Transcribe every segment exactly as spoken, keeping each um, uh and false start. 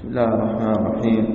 بسم الله الرحمن الرحيم.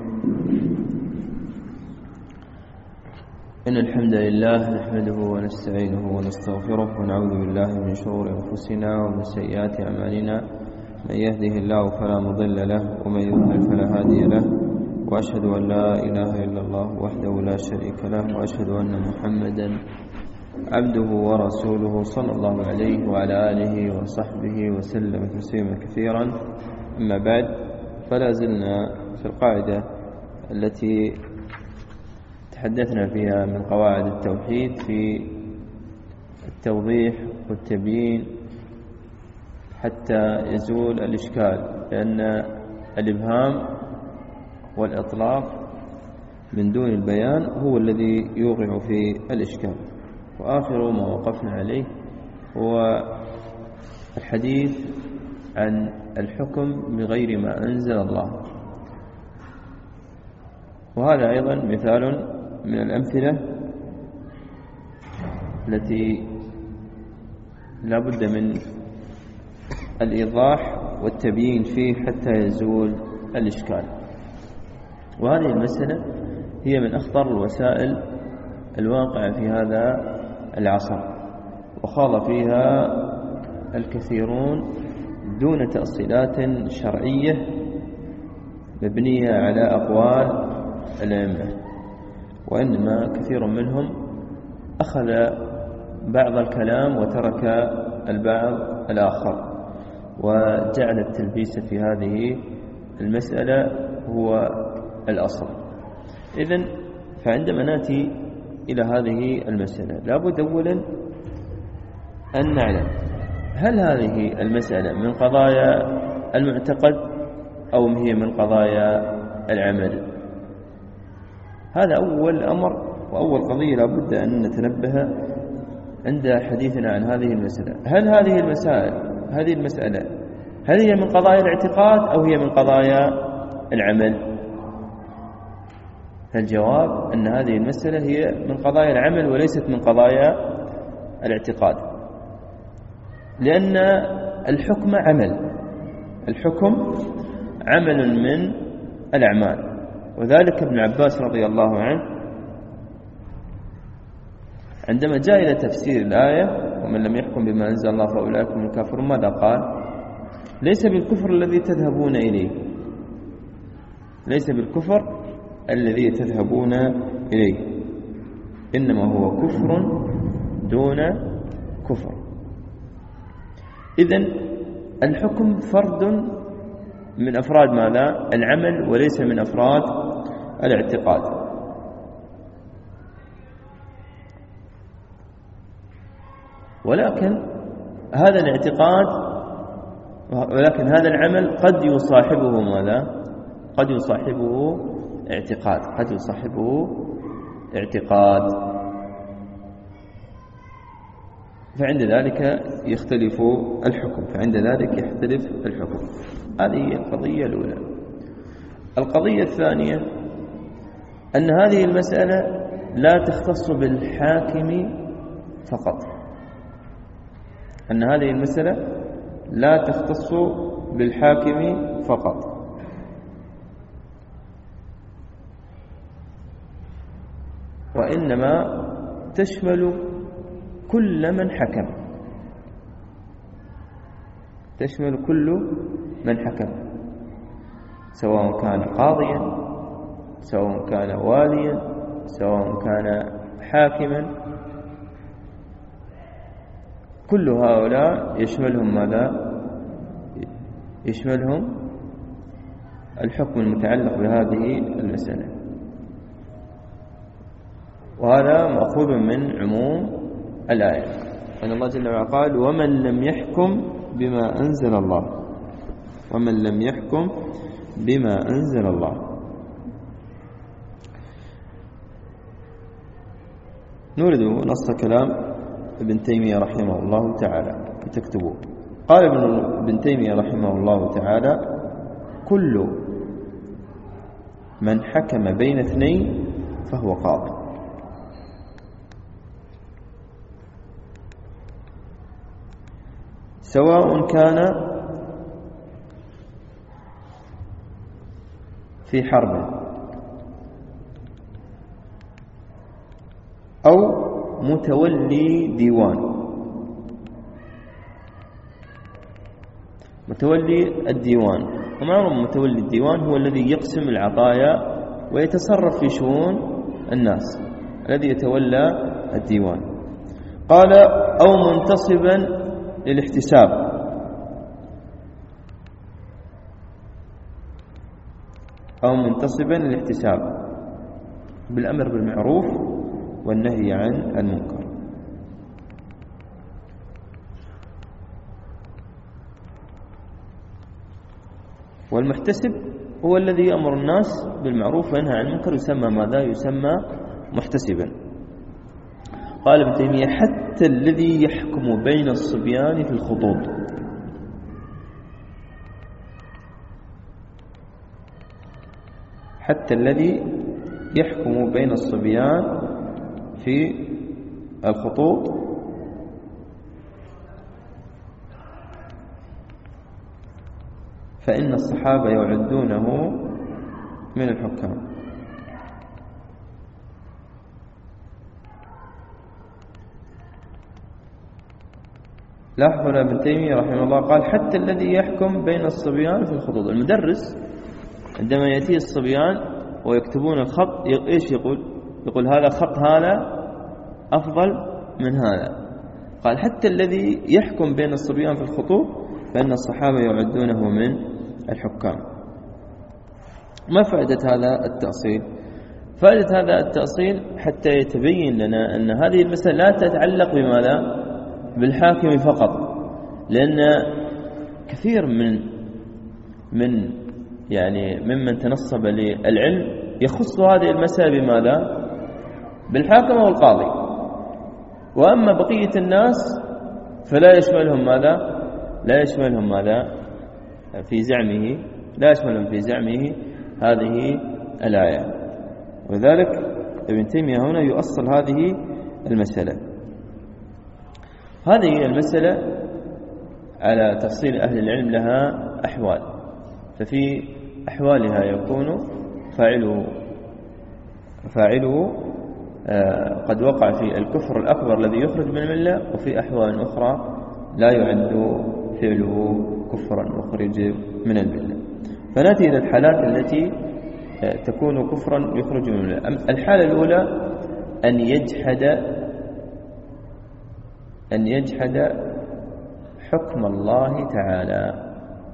إن الحمد لله نحمده ونستعينه ونستغفره ونعوذ بالله من شرور أنفسنا ومن سيئات أعمالنا. من يهده الله فلا مضل له ومن يضلل فلا هادي له، وأشهد أن لا إله إلا الله وحده لا شريك له، وأشهد أن محمدا عبده ورسوله صلى الله عليه وعلى آله وصحبه وسلم تسليما كثيرا. أما بعد، فلا زلنا في القاعدة التي تحدثنا فيها من قواعد التوحيد في التوضيح والتبيين حتى يزول الإشكال، لأن الإبهام والإطلاق من دون البيان هو الذي يوقع في الإشكال. وآخر ما وقفنا عليه هو الحديث عن الحكم بغير ما أنزل الله، وهذا أيضا مثال من الأمثلة التي لا بد من الإيضاح والتبيين فيه حتى يزول الإشكال. وهذه المسألة هي من أخطر الوسائل الواقعة في هذا العصر، وخاض فيها الكثيرون دون تأصيلات شرعية مبنية على أقوال الأئمة، وإنما كثير منهم أخذ بعض الكلام وترك البعض الآخر، وجعل التلبيس في هذه المسألة هو الأصل. إذن فعندما نأتي إلى هذه المسألة لابد أولا أن نعلم هل هذه المسألة من قضايا المعتقد أو هي من قضايا العمل. هذا أول أمر وأول قضية لابد أن نتنبه عند حديثنا عن هذه المسألة. هل هذه المسائل هذه المسألة هل هي من قضايا الاعتقاد أو هي من قضايا العمل؟ الجواب أن هذه المسألة هي من قضايا العمل وليست من قضايا الاعتقاد، لأن الحكم عمل، الحكم عمل من الأعمال. وذلك ابن عباس رضي الله عنه عندما جاء إلى تفسير الآية ومن لم يحكم بما أنزل الله فأولئك هم الكافرون ماذا قال؟ ليس بالكفر الذي تذهبون إليه، ليس بالكفر الذي تذهبون إليه، إنما هو كفر دون كفر. إذن الحكم فرد من أفراد ماذا؟ العمل، وليس من أفراد الاعتقاد. ولكن هذا الاعتقاد ولكن هذا العمل قد يصاحبه ماذا؟ قد يصاحبه اعتقاد قد يصاحبه اعتقاد فعند ذلك يختلف الحكم فعند ذلك يختلف الحكم. هذه هي القضية الأولى. القضية الثانية أن هذه المسألة لا تختص بالحاكم فقط، أن هذه المسألة لا تختص بالحاكم فقط، وإنما تشمل كل من حكم، تشمل كل من حكم، سواء كان قاضيا، سواء كان واليا، سواء كان حاكما، كل هؤلاء يشملهم ماذا؟ يشملهم الحكم المتعلق بهذه المسألة. وهذا مأخوذ من عموم الآية، أن الله جل وعلا قال: ومن لم يحكم بما أنزل الله، ومن لم يحكم بما أنزل الله. نورد نص كلام ابن تيمية رحمه الله تعالى تكتبوه. قال ابن تيمية رحمه الله تعالى: كل من حكم بين اثنين فهو قاضي. سواء كان في حرب أو متولي ديوان. متولي الديوان، ومعروف متولي الديوان هو الذي يقسم العطايا ويتصرف في شؤون الناس، الذي يتولى الديوان. قال أو منتصبا للاحتساب، أو منتصبا للاحتساب بالأمر بالمعروف والنهي عن المنكر. والمحتسب هو الذي يأمر الناس بالمعروف وينهى عن المنكر، يسمى ماذا؟ يسمى محتسبا. قال ابن تيمية حتى الذي يحكم بين الصبيان في الخطوط، حتى الذي يحكم بين الصبيان في الخطوط فإن الصحابة يعدونه من الحكام. لاحظوا ابن تيمية رحمه الله قال حتى الذي يحكم بين الصبيان في الخطوط. المدرس عندما يأتي الصبيان ويكتبون الخط إيش يقول؟ يقول هذا خط هذا أفضل من هذا. قال حتى الذي يحكم بين الصبيان في الخطوط فإن الصحابة يعدونه من الحكام. ما فائدة هذا التأصيل؟ فائدة هذا التأصيل حتى يتبين لنا أن هذه المسألة لا تتعلق بماذا؟ بالحاكم فقط، لأن كثير من من يعني ممن تنصب للعلم يخص هذه المسألة بماذا؟ بالحاكم والقاضي، وأما بقية الناس فلا يشملهم ماذا؟ لا يشملهم ماذا؟ في زعمه لا يشملهم في زعمه هذه الآية. وذلك ابن تيمية هنا يؤصل هذه المسألة. هذه المسألة على تفصيل أهل العلم لها أحوال، ففي أحوالها يكون فاعله فاعله قد وقع في الكفر الأكبر الذي يخرج من الملة، وفي أحوال أخرى لا يعد فعله كفرا مخرج من الملة. فنأتي إلى الحالات التي تكون كفرا يخرج من الملة. الحالة الأولى أن يجحد أن يجحد حكم الله تعالى.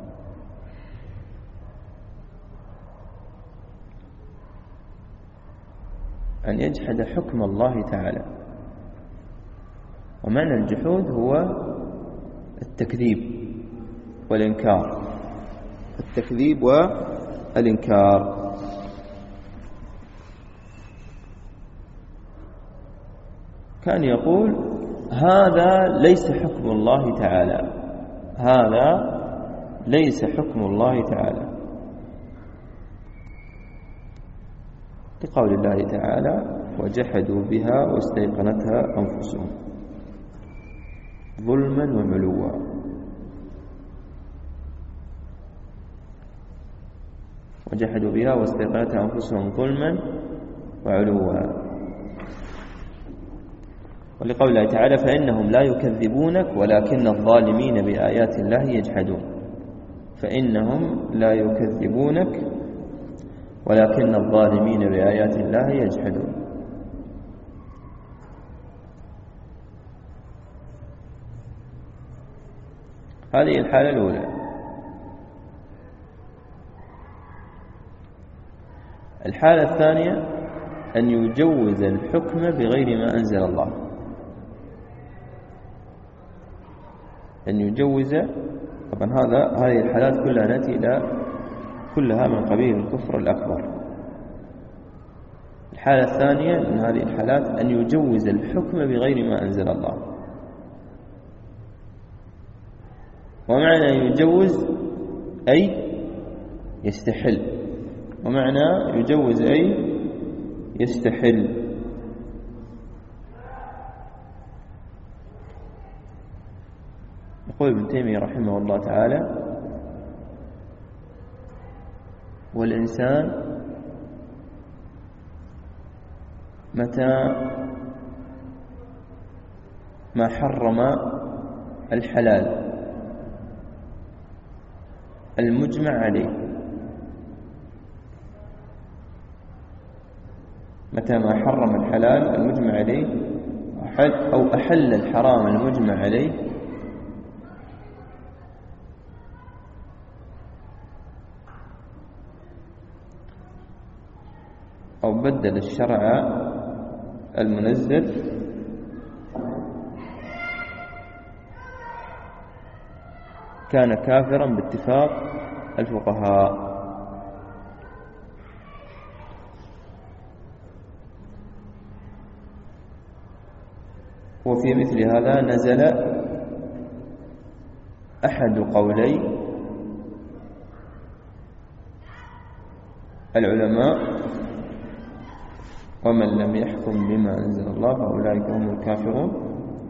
أن يجحد حكم الله تعالى. ومعنى الجحود هو التكذيب والإنكار، التكذيب والإنكار. كان يقول هذا ليس حكم الله تعالى، هذا ليس حكم الله تعالى، لقول الله تعالى وجحدوا بها واستيقنتها أنفسهم ظلما وعلوا. وجحدوا بها واستيقنتها أنفسهم ظلما وعلوا. ولقول الله تعالى فإنهم لا يكذبونك ولكن الظالمين بآيات الله يجحدون. فإنهم لا يكذبونك ولكن الظالمين بآيات الله يجحدون. هذه الحالة الأولى. الحالة الثانية أن يجوز الحكم بغير ما أنزل الله، أن يجوز. طبعا هذا هذه الحالات كلها نأتي إلى كلها من قبيل الكفر الأكبر. الحالة الثانية من هذه الحالات أن يجوز الحكم بغير ما أنزل الله. ومعنى يجوز أي يستحل، ومعنى يجوز أي يستحل. يقول ابن تيمية رحمه الله تعالى والإنسان متى ما حرم الحلال المجمع عليه، متى ما حرم الحلال المجمع عليه أو أحل الحرام المجمع عليه، أو بدل الشرع المنزل كان كافرا باتفاق الفقهاء. وفي مثل هذا نزل أحد قولي العلماء: ومن لم يحكم بما أنزل الله فأولئك هم الكافرون.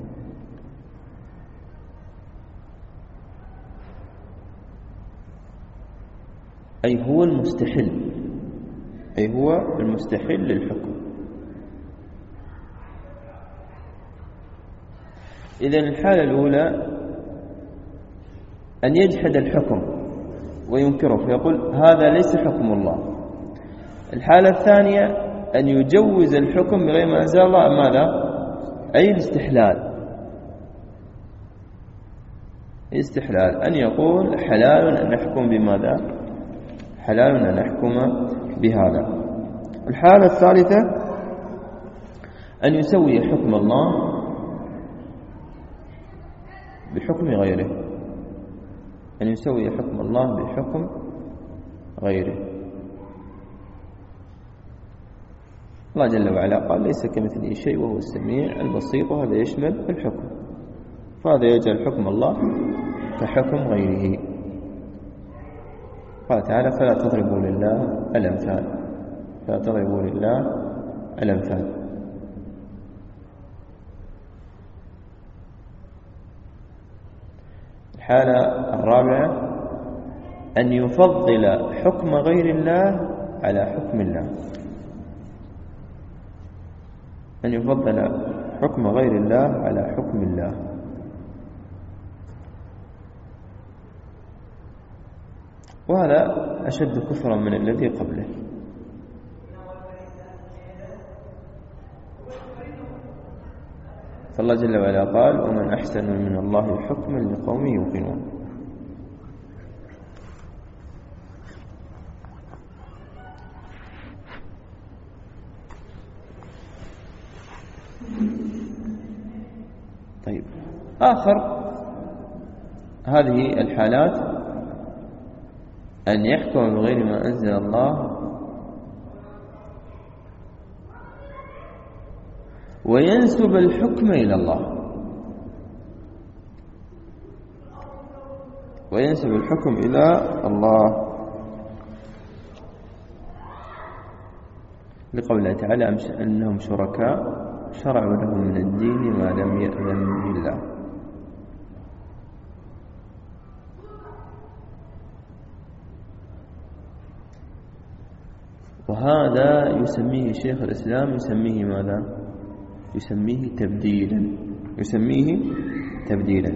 أي هو المستحل، أي هو المستحل للحكم. إذن الحالة الأولى أن يجحد الحكم وينكره فيقول هذا ليس حكم الله. الحالة الثانية أن يجوز الحكم بغير ما أنزل الله، ماذا؟ أي الاستحلال، استحلال أن يقول حلال أن نحكم بماذا؟ حلال أن نحكم بهذا. الحالة الثالثة أن يسوي حكم الله بحكم غيره، أن يسوي حكم الله بحكم غيره. الله جل وعلا قال ليس كمثله شيء وهو السميع البصير، وهذا يشمل الحكم، فهذا يجعل حكم الله كحكم غيره. قال تعالى فلا تضربوا لله الأمثال، فلا تضربوا لله الأمثال. الحالة الرابعة أن يفضل حكم غير الله على حكم الله، أن يفضل حكم غير الله على حكم الله. وهذا أشد كفرا من الذي قبله. فالله جل وعلا قال ومن أحسن من الله حكما لقوم يوقنون. طيب، آخر هذه الحالات أن يحكم بغير ما أنزل الله وينسب الحكم إلى الله، وينسب الحكم إلى الله لقوله تعالى أنهم شركاء شرعوا لهم من الدين ما لم يأذن به الله. وهذا يسميه شيخ الإسلام يسميه ماذا؟ يسميه تبديلا، يسميه تبديلا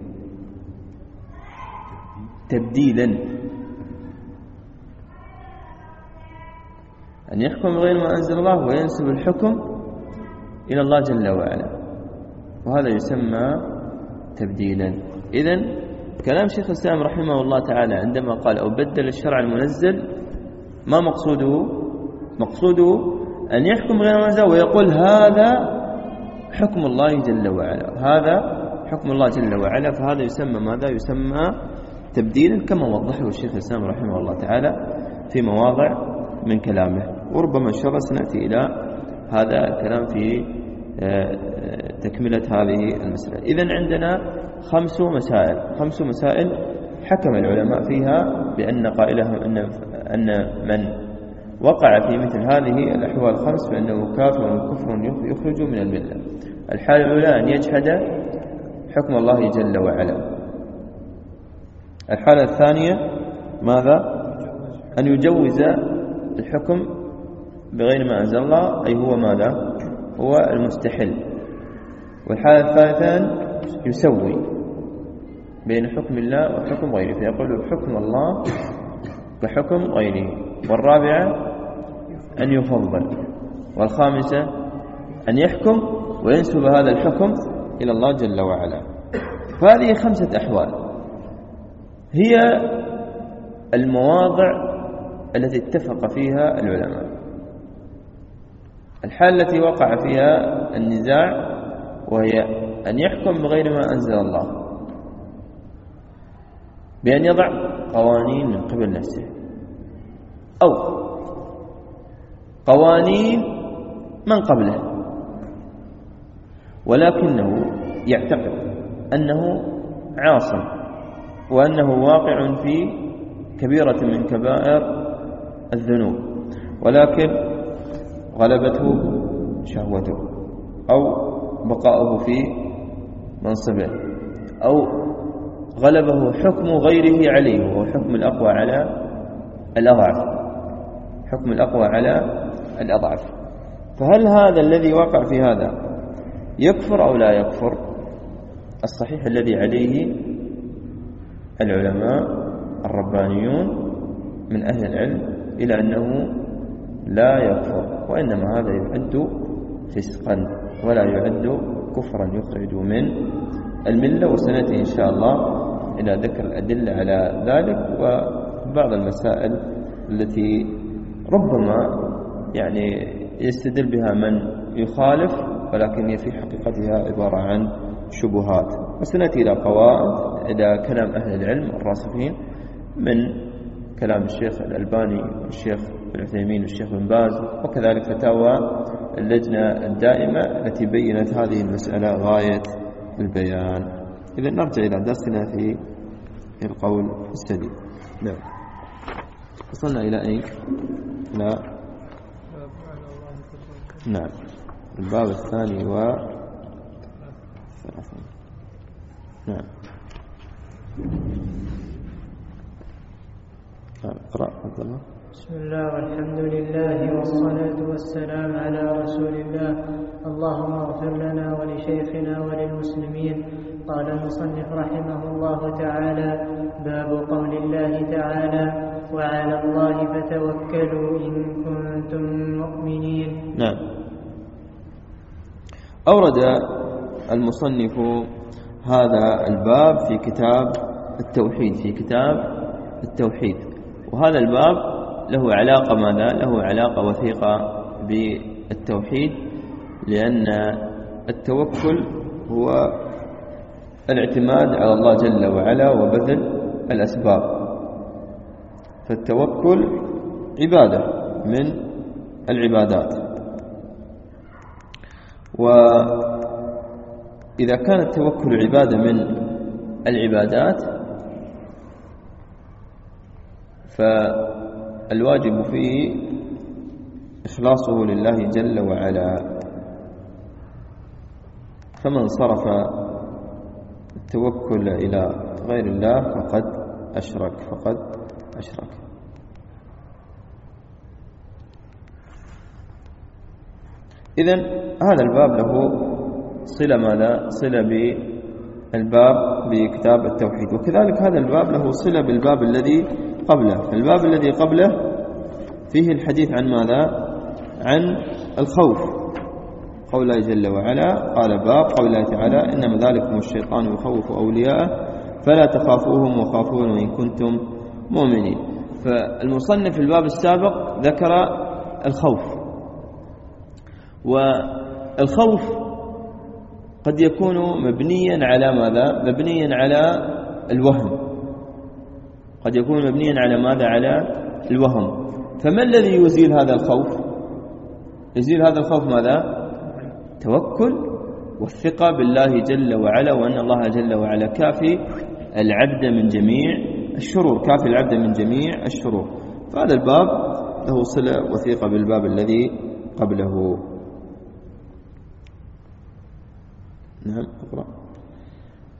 تبديلا أن يحكم غير ما أنزل الله وينسب الحكم إلى الله جل وعلا، وهذا يسمى تبديلا. إذن كلام شيخ الإسلام رحمه الله تعالى عندما قال أو بدل الشرع المنزل، ما مقصوده؟ مقصوده أن يحكم غير ما أنزل ويقول هذا حكم الله جل وعلا، هذا حكم الله جل وعلا، فهذا يسمى ماذا؟ يسمى تبديلا، كما وضحه الشيخ الإسلام رحمه الله تعالى في مواضع من كلامه. وربما إن شاء الله سنأتي إلى هذا الكلام في تكملة هذه المسألة. إذن عندنا خمس مسائل، خمس مسائل حكم العلماء فيها بأن قائلها أن أن من وقع في مثل هذه الأحوال الخمس فإنه كافر كفر يخرج من الملة. الحالة الأولى أن يجحد حكم الله جل وعلا. الحالة الثانية ماذا؟ أن يجوز الحكم بغير ما أنزل الله، أي هو ماذا؟ هو المستحل. والحالة الثالثة أن يسوي بين حكم الله وحكم غيره، فيقول حكم الله كحكم غيره. والرابعة أن يفضل. والخامسة أن يحكم وينسب هذا الحكم إلى الله جل وعلا. فهذه خمسة أحوال هي المواضع التي اتفق فيها العلماء. الحالة التي وقع فيها النزاع وهي أن يحكم بغير ما أنزل الله، بأن يضع قوانين من قبل نفسه، أو قوانين من قبله، ولكنه يعتقد أنه عاصم وأنه واقع في كبيرة من كبائر الذنوب، ولكن غلبته شهوته أو بقاؤه في منصبه، أو غلبه حكم غيره عليه، وهو حكم الأقوى على الأضعف، حكم الأقوى على الأضعف. فهل هذا الذي وقع في هذا يكفر أو لا يكفر؟ الصحيح الذي عليه العلماء الربانيون من أهل العلم إلى أنه لا يكفر، وإنما هذا يعد فسقا ولا يعد كفرا يخرج من الملة. وسنأتي إن شاء الله إلى ذكر الأدلة على ذلك وبعض المسائل التي ربما يعني يستدل بها من يخالف، ولكن هي في حقيقتها عبارة عن شبهات. وسنأتي إلى قواعد إلى كلام أهل العلم الراسخين من كلام الشيخ الألباني والشيخ ابن عثيمين والشيخ بن باز، وكذلك فتاوى اللجنة الدائمة التي بينت هذه المسألة غاية البيان. إذا نرجع إلى درسنا في القول السديد. نعم، وصلنا إلى أين؟ لا نعم، الباب الثاني والثلاثون. نعم، اقرأ تفضل. بسم الله والحمد لله والصلاة والسلام على رسول الله. اللهم اغفر لنا ولشيخنا وللمسلمين. قال المصنف رحمه الله تعالى: باب قول الله تعالى: وعلى الله فتوكلوا إن كنتم مؤمنين. نعم، أورد المصنف هذا الباب في كتاب التوحيد في كتاب التوحيد وهذا الباب له علاقة ماذا؟ له علاقة وثيقة بالتوحيد، لأن التوكل هو الاعتماد على الله جل وعلا وبذل الأسباب. فالتوكل عبادة من العبادات، وإذا كان التوكل عبادة من العبادات فالواجب فيه إخلاصه لله جل وعلا. فمن صرف التوكل إلى غير الله فقد أشرك فقد أشرك إذن هذا الباب له صلة ماذا؟ صلة بالباب بكتاب التوحيد، وكذلك هذا الباب له صلة بالباب الذي قبله. الباب الذي قبله فيه الحديث عن ماذا؟ عن الخوف، قول الله جل وعلا. قال باب قول الله تعالى: إنما ذلكم الشيطان يخوف أولياءه فلا تخافوهم وخافون إن كنتم مؤمنين. فالمصنف في الباب السابق ذكر الخوف، والخوف قد يكون مبنيا على ماذا؟ مبنيا على الوهم، قد يكون مبنيا على ماذا؟ على الوهم. فما الذي يزيل هذا الخوف؟ يزيل هذا الخوف ماذا؟ توكل والثقة بالله جل وعلا، وأن الله جل وعلا كافي العبد من جميع الشرور، كافي العبد من جميع الشرور. فهذا الباب له صلة وثيقة بالباب الذي قبله. نعم، اقرأ.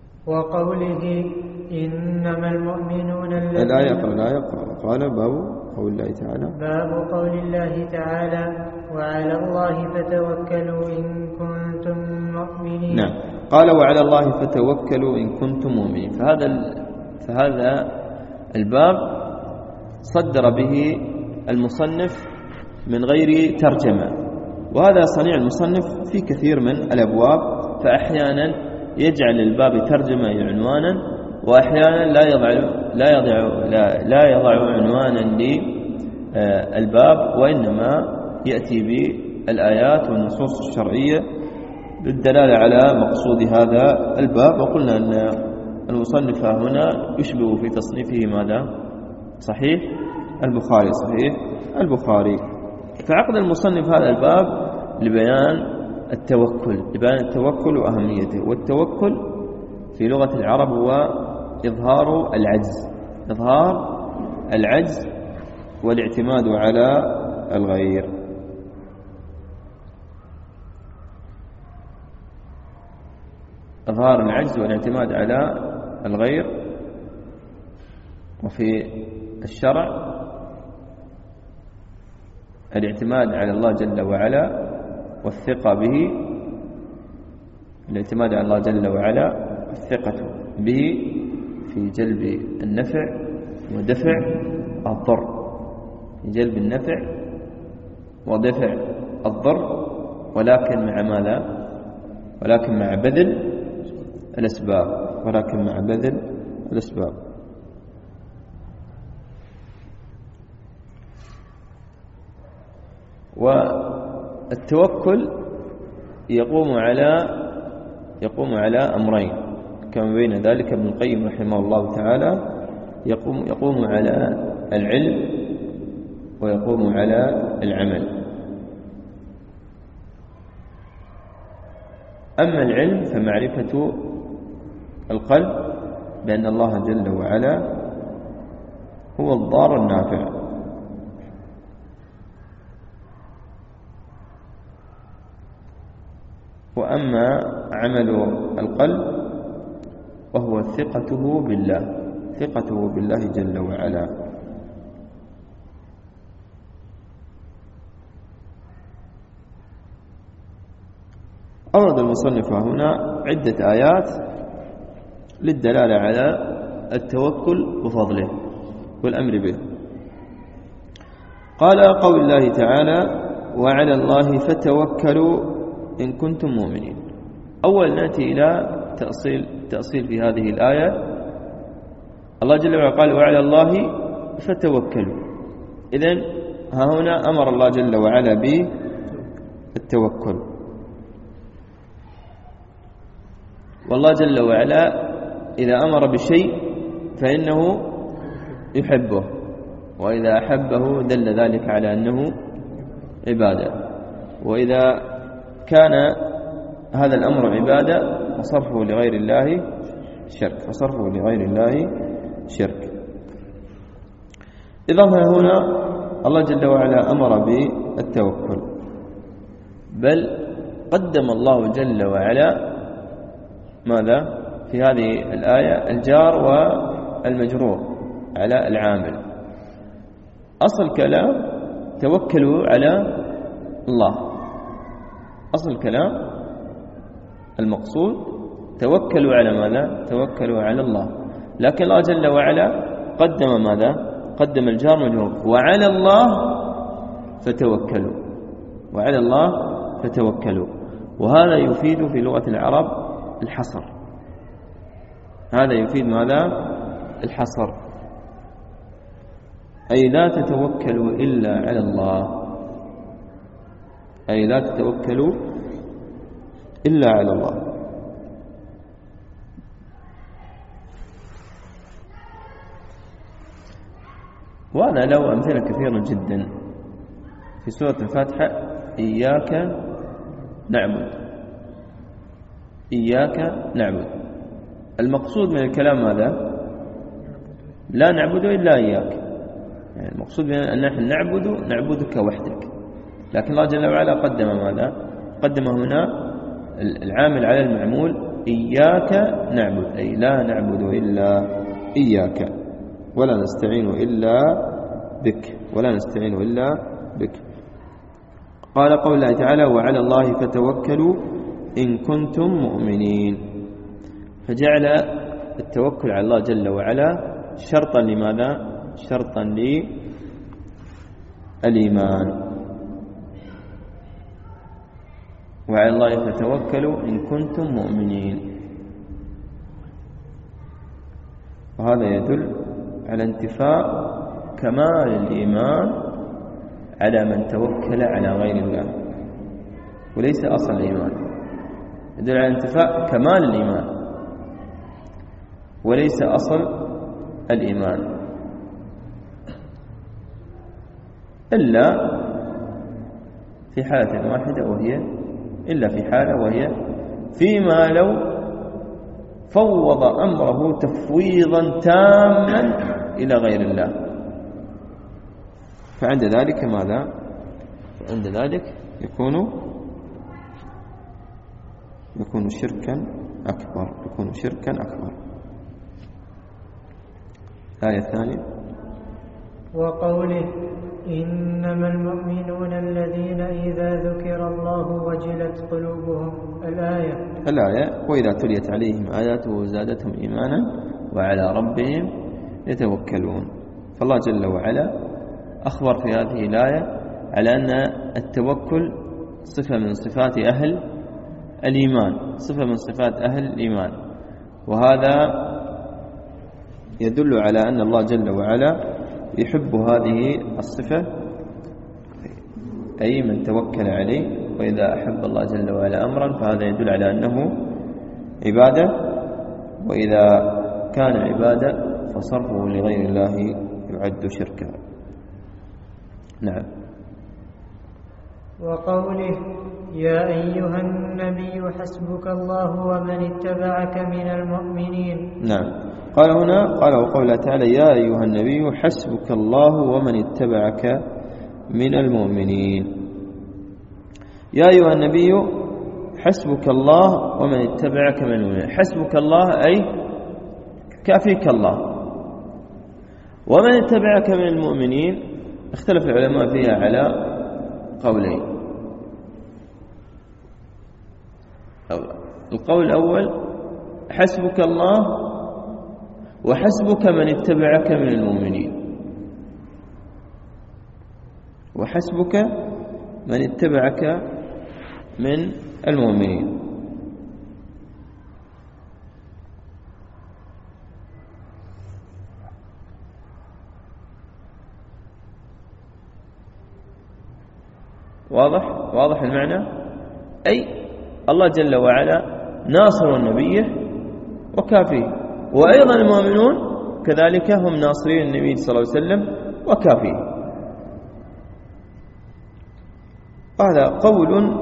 وقوله: إنما المؤمنون الذين لا يقرأ لا يقرأ قال باب قول الله تعالى. باب قول الله تعالى وعلى الله فتوكلوا إن كنتم مؤمنين. نعم، قال وعلى الله فتوكلوا إن كنتم مؤمنين. فهذا فهذا الباب صدر به المصنف من غير ترجمة، وهذا صنيع المصنف في كثير من الأبواب، فأحيانا يجعل الباب ترجمة عنوانا، وأحيانا لا يضع لا يضع لا, لا يضع عنوانا للباب، وإنما يأتي بالآيات والنصوص الشرعية للدلالة على مقصود هذا الباب. وقلنا أن المصنف هنا يشبه في تصنيفه ماذا؟ صحيح البخاري، صحيح البخاري. فعقد المصنف هذا الباب لبيان التوكل، لبيان التوكل وأهميته. والتوكل في لغة العرب هو إظهار العجز، إظهار العجز والاعتماد على الغير. إظهار العجز والاعتماد على الغير. وفي الشرع الاعتماد على الله جل وعلا والثقة به، الاعتماد على الله جل وعلا والثقة به في جلب النفع ودفع الضر، في جلب النفع ودفع الضر، ولكن مع ماذا؟ ولكن مع بذل الأسباب، ولكن مع بذل الأسباب. والتوكل يقوم على يقوم على أمرين كما بين ذلك ابن القيم رحمه الله تعالى، يقوم يقوم على العلم ويقوم على العمل. أما العلم فمعرفة القلب بأن الله جل وعلا هو الضار النافع، وأما عمل القلب وهو ثقته بالله، ثقته بالله جل وعلا. أورد المصنف هنا عدة آيات للدلالة على التوكل وفضله والأمر به. قال قول الله تعالى وعلى الله فتوكلوا إن كنتم مؤمنين. أول نأتي إلى تأصيل, تأصيل في هذه الآية. الله جل وعلا قال وعلى الله فتوكلوا، إذن ها هنا أمر الله جل وعلا بالتوكل، والله جل وعلا إذا أمر بشيء فإنه يحبه، وإذا أحبه دل ذلك على أنه عبادة، وإذا كان هذا الأمر عبادة فصرفه لغير الله شرك، فصرفه لغير الله شرك. إضافة هنا الله جل وعلا أمر بالتوكل، بل قدم الله جل وعلا ماذا في هذه الآية؟ الجار والمجرور على العامل. أصل كلام توكلوا على الله، أصل الكلام المقصود توكلوا على ماذا؟ توكلوا على الله، لكن الله جل وعلا قدم ماذا؟ قدم الجار والمجرور وعلى الله فتوكلوا، وعلى الله فتوكلوا. وهذا يفيد في لغة العرب الحصر، هذا يفيد ماذا؟ الحصر، أي لا تتوكلوا إلا على الله، أي لا تتوكلوا إلا على الله. وأنا له أمثلة كثيرة جدا في سورة الفاتحة. إياك نعبد، إياك نعبد، المقصود من الكلام ماذا؟ لا نعبد إلا إياك، يعني المقصود أن نحن نعبد نعبدك وحدك، لكن الله جل وعلا قدم ماذا؟ قدم هنا العامل على المعمول إياك نعبد، أي لا نعبد إلا إياك ولا نستعين إلا بك ولا نستعين إلا بك. قال قول الله تعالى وعلى الله فتوكلوا إن كنتم مؤمنين، فجعل التوكل على الله جل وعلا شرطا لماذا؟ شرطا للإيمان. وعلى الله فتوكلوا إن كنتم مؤمنين، وهذا يدل على انتفاء كمال الإيمان على من توكل على غير الله، وليس أصل الإيمان. يدل على انتفاء كمال الإيمان وليس أصل الإيمان، إلا في حالة واحدة، وهي إلا في حالة وهي فيما لو فوض أمره تفويضا تاما إلى غير الله، فعند ذلك ماذا؟ عند ذلك يكون يكون شركا أكبر، يكون شركا أكبر. الآية الثانية وقوله إنما المؤمنون الذين إذا ذكر الله وجلت قلوبهم، الآية الآية وإذا تليت عليهم آياته زادتهم إيمانا وعلى ربهم يتوكلون. فالله جل وعلا أخبر في هذه الآية على أن التوكل صفة من صفات أهل الإيمان، صفة من صفات أهل الإيمان، وهذا يدل على أن الله جل وعلا يحب هذه الصفة، أي من توكل عليه. وإذا أحب الله جل وعلا أمرا فهذا يدل على أنه عبادة، وإذا كان عبادة فصرفه لغير الله يعد شركا. نعم. وقوله يا أيها النبي حسبك الله ومن اتبعك من المؤمنين. نعم. قال هنا قال وقوله تعالى يا أيها النبي حسبك الله ومن اتبعك من المؤمنين. يا أيها النبي حسبك الله ومن اتبعك من المؤمنين، حسبك الله أي كافيك الله، ومن اتبعك من المؤمنين اختلف العلماء فيها على قولين. القول الأول حسبك الله وحسبك من اتبعك من المؤمنين، وحسبك من اتبعك من المؤمنين. واضح واضح المعنى، أي الله جل وعلا ناصر نبيه وكافيه، وأيضا المؤمنون كذلك هم ناصرين النبي صلى الله عليه وسلم وكافيه. هذا قول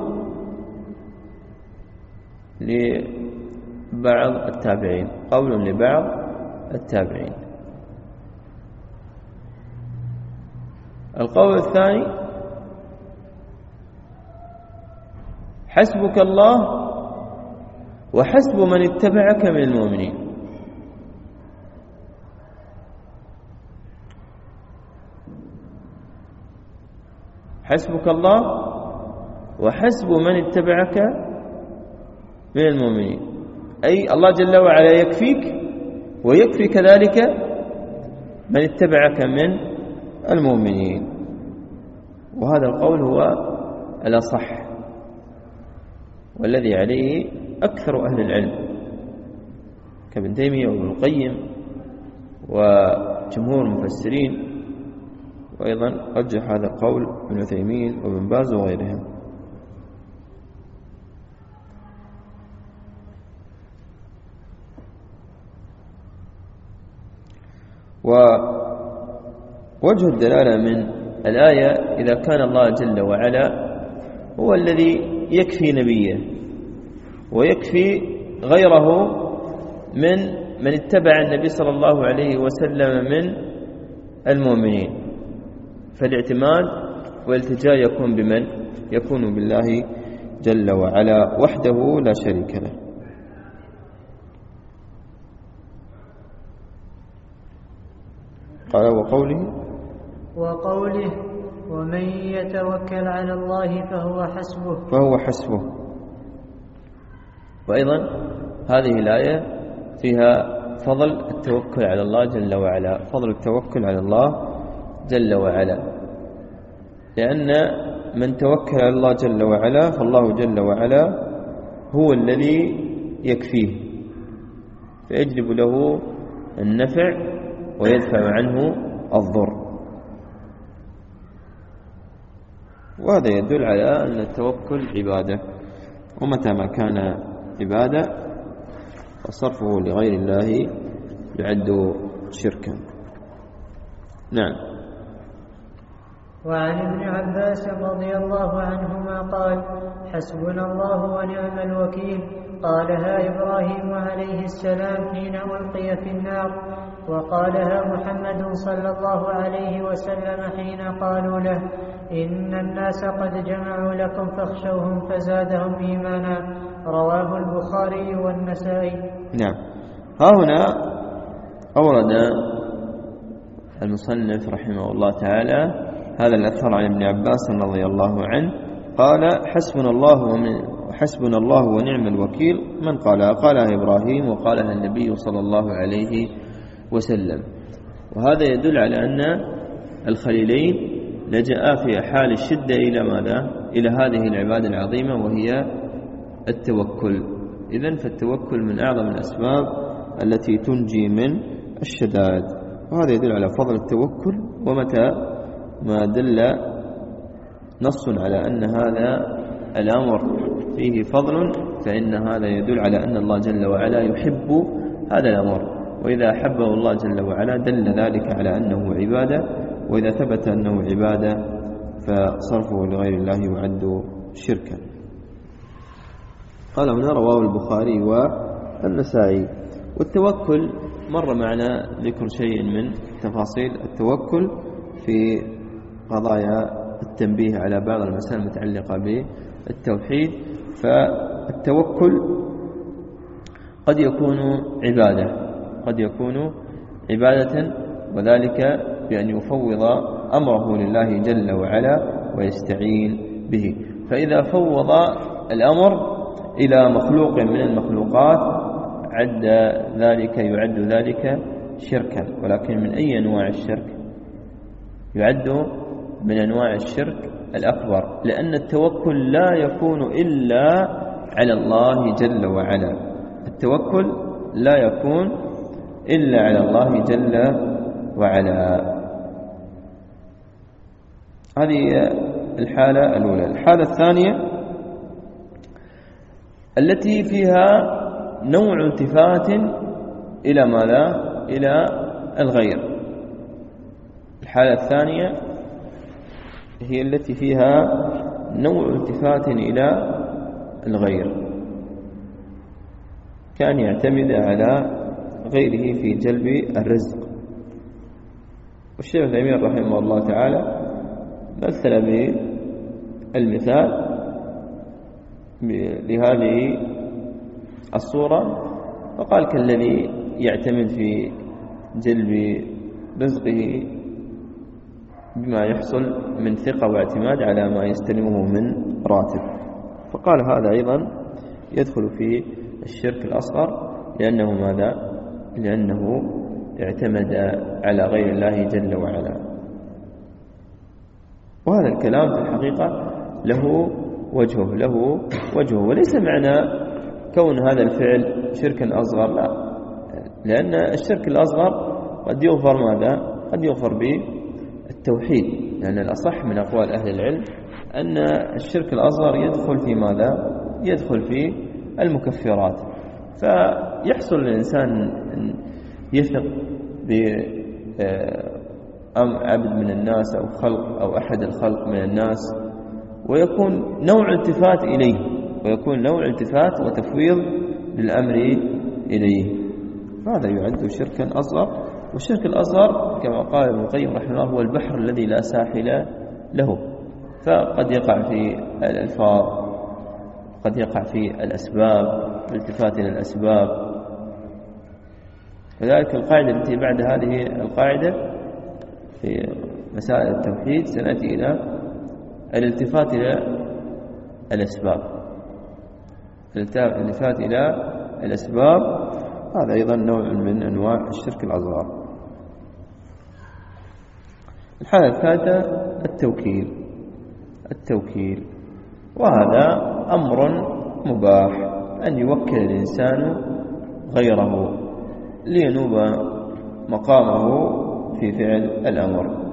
لبعض التابعين، قول لبعض التابعين. القول الثاني حسبك الله وحسب من اتبعك من المؤمنين. حسبك الله وحسب من اتبعك من المؤمنين، أي الله جل وعلا يكفيك ويكفي كذلك من اتبعك من المؤمنين. وهذا القول هو الأصح والذي عليه أكثر أهل العلم كابن تيمية وابن القيم وجمهور المفسرين، وأيضا رجح هذا القول ابن عثيمين وابن باز وغيرهم. ووجه الدلالة من الآية إذا كان الله جل وعلا هو الذي يكفي نبيه ويكفي غيره من من اتبع النبي صلى الله عليه وسلم من المؤمنين، فالاعتماد والالتجاء يكون بمن؟ يكون بالله جل وعلا وحده لا شريك له. قال وقوله وقوله ومن يتوكل على الله فهو حسبه فهو حسبه. وأيضا هذه الآية فيها فضل التوكل على الله جل وعلا، فضل التوكل على الله جل وعلا، لأن من توكل على الله جل وعلا فالله جل وعلا هو الذي يكفيه فيجلب له النفع ويدفع عنه الضر. وهذا يدل على أن التوكل عبادة، ومتى ما كان عبادة فصرفه لغير الله يعد شركا. نعم. وعن ابن عباس رضي الله عنهما قال حسبنا الله ونعم الوكيل قالها إبراهيم عليه السلام حين ألقي في النار، وقالها محمد صلى الله عليه وسلم حين قالوا له إن الناس قد جمعوا لكم فاخشوهم فزادهم إيمانا، رواه البخاري والنسائي. نعم. ها هنا أورد المصنف رحمه الله تعالى هذا الأثر عن ابن عباس رضي الله عنه قال حسبنا الله ومن حسبنا الله ونعم الوكيل. من قالها؟ قالها إبراهيم وقالها النبي صلى الله عليه وسلم. وهذا يدل على أن الخليلين لجأ في حال الشدة إلى ماذا؟ إلى هذه العبادة العظيمة وهي التوكل. إذن فالتوكل من أعظم الأسباب التي تنجي من الشدائد، وهذا يدل على فضل التوكل. ومتى ما دل نص على أن هذا الأمر فيه فضل فإن هذا يدل على أن الله جل وعلا يحب هذا الأمر، وإذا أحبه الله جل وعلا دل ذلك على أنه عبادة، وإذا ثبت أنه عبادة فصرفه لغير الله يعد شركا. قال هنا رواه البخاري والنسائي. والتوكل مر معنا ذكر شيء من تفاصيل التوكل في قضايا التنبيه على بعض المسائل المتعلقة بالتوحيد. فالتوكل قد يكون عبادة، قد يكون عبادة، وذلك بأن يفوض أمره لله جل وعلا ويستعين به. فإذا فوض الأمر إلى مخلوق من المخلوقات عد ذلك يعد ذلك شركا. ولكن من أي أنواع الشرك؟ يعد من أنواع الشرك الأكبر، لأن التوكل لا يكون إلا على الله جل وعلا. التوكل لا يكون إلا على الله جل وعلا. هذه الحالة الأولى. الحالة الثانية التي فيها نوع التفات إلى ماذا؟ إلى الغير. الحالة الثانية هي التي فيها نوع التفات إلى الغير، كان يعتمد على غيره في جلب الرزق. والشيخ ابن تيمية رحمه الله تعالى مثل بالمثال لهذه الصورة فقال كالذي يعتمد في جلب رزقه بما يحصل من ثقة واعتماد على ما يستلمه من راتب. فقال هذا أيضا يدخل في الشرك الأصغر، لأنه ماذا؟ لأنه اعتمد على غير الله جل وعلا. وهذا الكلام في الحقيقة له وجهه له وجهه وليس معنى كون هذا الفعل شركا أصغر، لا، لأن الشرك الأصغر قد يغفر ماذا؟ قد يغفر بالتوحيد، لأن الأصح من أقوال أهل العلم أن الشرك الأصغر يدخل في ماذا؟ يدخل في المكفرات. فيحصل الإنسان يثق بعبد من الناس أو خلق أو أحد الخلق من الناس ويكون نوع التفات إليه، ويكون نوع التفات وتفويض للأمر إليه، فهذا يعد شركا أصغر. والشرك الأصغر كما قال ابن القيم رحمه الله هو البحر الذي لا ساحل له، فقد يقع في الألفاظ، قد يقع في الأسباب، الالتفات إلى الأسباب. وذلك القاعدة التي بعد هذه القاعدة في مسائل التوحيد سنأتي إلى الالتفات إلى الأسباب، الالتفات إلى الأسباب هذا أيضا نوع من أنواع الشرك الأصغر. الحالة الثالثة التوكيل، التوكيل وهذا أمر مباح أن يوكل الإنسان غيره لينوب مقامه في فعل الأمر،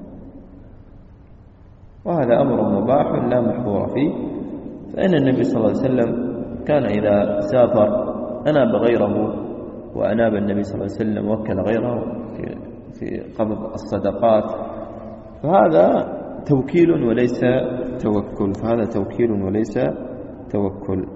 وهذا أمر مباح لا محظور فيه. فإن النبي صلى الله عليه وسلم كان إذا سافر أناب غيره، وأناب النبي صلى الله عليه وسلم وكل غيره في, في قبض الصدقات، فهذا توكيل وليس توكل، فهذا توكيل وليس توكل.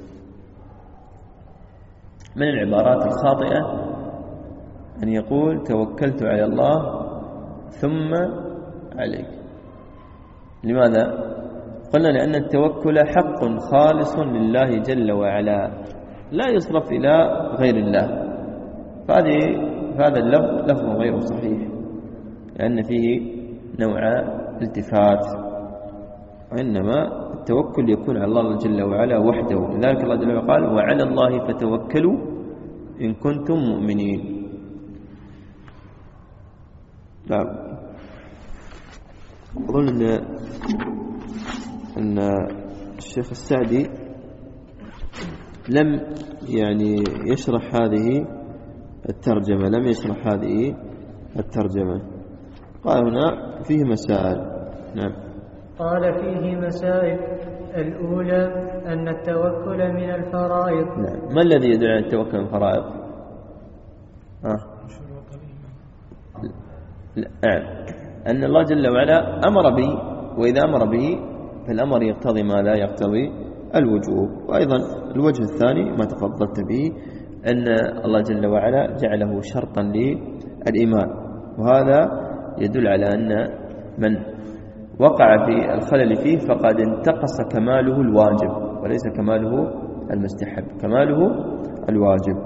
من العبارات الخاطئة أن يقول توكلت على الله ثم عليك. لماذا؟ قلنا لأن التوكل حق خالص لله جل وعلا لا يصرف إلى غير الله، فهذه هذا اللفظ لفظ غير صحيح لأن فيه نوع التفات، وإنما التوكل يكون على الله جل وعلا وحده. لذلك الله جل وعلا قال وعلى الله فتوكلوا إن كنتم مؤمنين. نعم. أظن أن أن الشيخ السعدي لم يعني يشرح هذه الترجمة، لم يشرح هذه الترجمة. قال هنا فيه مسائل. نعم. قال فيه مسائل. الأولى أن التوكل من الفرائض. نعم. ما الذي يدل على التوكل من الفرائض؟ آه. لا. أن الله جل وعلا أمر به، وإذا أمر به فالأمر يقتضي ما لا يقتضي الوجوب. وأيضا الوجه الثاني ما تفضلت به أن الله جل وعلا جعله شرطا للإيمان، وهذا يدل على أن من وقع في الخلل فيه فقد انتقص كماله الواجب وليس كماله المستحب، كماله الواجب.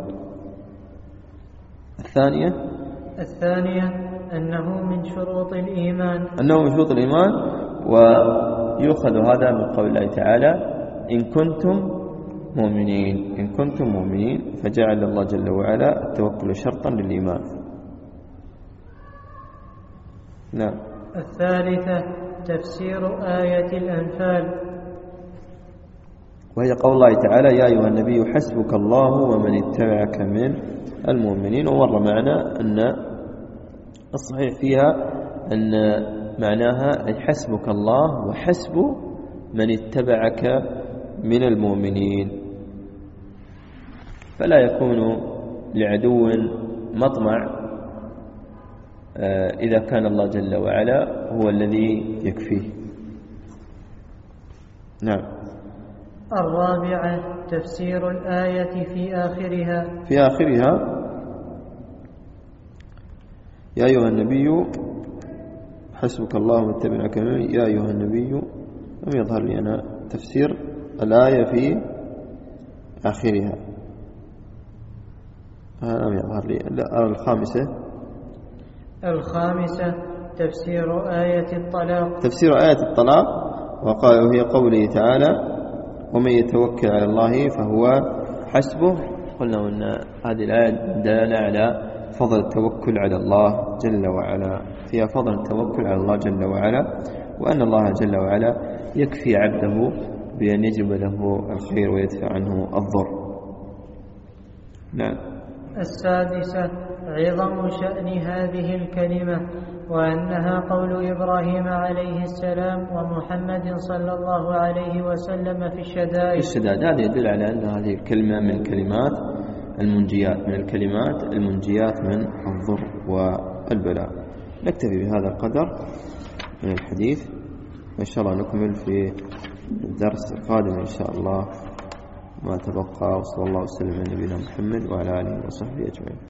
الثانية الثانية أنه من شروط الإيمان، أنه من شروط الإيمان، ويؤخذ هذا من قول الله تعالى إن كنتم مؤمنين، إن كنتم مؤمنين، فجعل الله جل وعلا التوكل شرطا للإيمان. نعم. الثالثة تفسير آية الأنفال، وهي قول الله تعالى يا أيها النبي حسبك الله ومن اتبعك من المؤمنين. ومر معنا أن الصحيح فيها أن معناها أي حسبك الله وحسب من اتبعك من المؤمنين، فلا يكون لعدو مطمع إذا كان الله جل وعلا هو الذي يكفيه. نعم. الرابعة تفسير الآية في آخرها، في آخرها يا أيها النبي حسبك الله واتبعك يا أيها النبي. لم يظهر لي أنا تفسير الآية في آخرها، لم يظهر لي. لا. الخامسة الخامسة تفسير آية الطلاق، تفسير آية الطلاق، وقال وهي قوله تعالى ومن يتوكل على الله فهو حسبه. قلنا أن هذه الآية دلالة على فضل التوكل على الله جل وعلا، فيها فضل التوكل على الله جل وعلا، وأن الله جل وعلا يكفي عبده بأن يجب له الخير ويدفع عنه الضر. نعم. السادسة عظم شأن هذه الكلمة، وأنها قول إبراهيم عليه السلام ومحمد صلى الله عليه وسلم في الشدائد. الشدائد هذا يدل على أن هذه الكلمة من كلمات المنجيات، من الكلمات المنجيات من الضر والبلاء. نكتفي بهذا القدر من الحديث، وإن شاء الله نكمل في الدرس القادم إن شاء الله ما تبقى. وصلى الله وسلم على نبينا محمد وعلى آله وصحبه أجمعين.